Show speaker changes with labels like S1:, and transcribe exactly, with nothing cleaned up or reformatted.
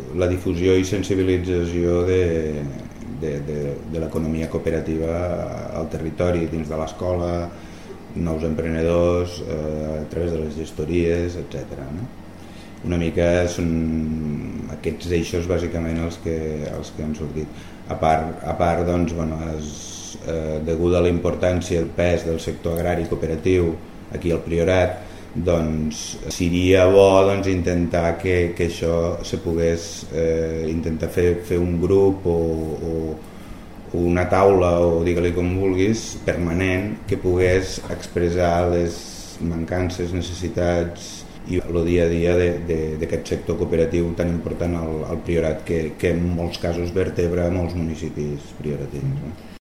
S1: la difusió i sensibilització de, de, de, de l'economia cooperativa al territori, dins de l'escola, nous emprenedors, eh, a través de les gestories, etcètera. No? Una mica són aquests eixos bàsicament els que, els que han sortit. A part, a part doncs, bueno, és, eh, degut a la importància i el pes del sector agrari cooperatiu aquí al Priorat, doncs seria bo doncs, intentar que, que això se pogués eh, intentar fer, fer un grup o, o, o una taula o digue-li com vulguis permanent que pogués expressar les mancances, necessitats i el dia a dia d'aquest sector cooperatiu tan important al, al Priorat que, que en molts casos vertebra molts municipis prioratins. No?